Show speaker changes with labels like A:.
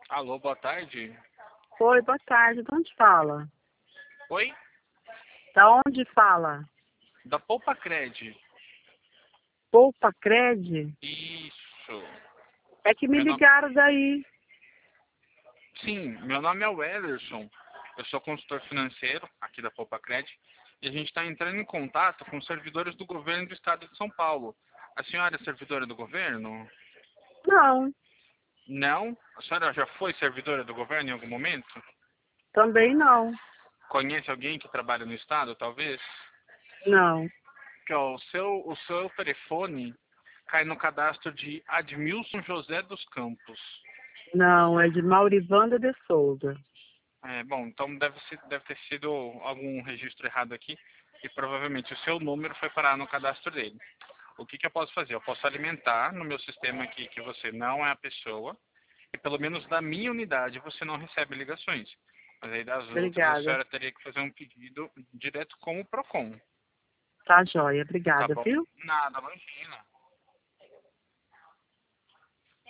A: Alô, boa tarde.
B: Oi, boa tarde. De onde fala?
A: Oi?
B: Da onde fala?
A: Da Poupa Cred.
B: Poupa Cred?
A: Isso.
B: É que me
A: Meu nome...
B: ligaram daí.
A: Sim, meu nome é Wellerson. Eu sou consultor financeiro aqui da Poupa Cred. E a gente está entrando em contato com servidores do governo do estado de São Paulo. A senhora é servidora do governo?
B: Não,
A: Não? A senhora já foi servidora do governo em algum momento?
B: também não.
A: Conhece alguém que trabalha no estado, talvez?
B: Não,
A: Que ó, o seu telefone cai no cadastro de Admilson José dos Campos.
B: não. É de Maurivanda de Souza.
A: Bom, então deve ter sido algum registro errado aqui e provavelmente o seu número foi parar no cadastro dele. O que eu posso fazer? Eu posso alimentar no meu sistema aqui que você não é a pessoa e pelo menos da minha unidade você não recebe ligações. Mas aí das outras a
B: Obrigada.
A: senhora teria que fazer um pedido direto com o PROCON.
B: Tá joia.
A: Tá
B: Obrigada,
A: bom?
B: viu?
A: Nada, imagina.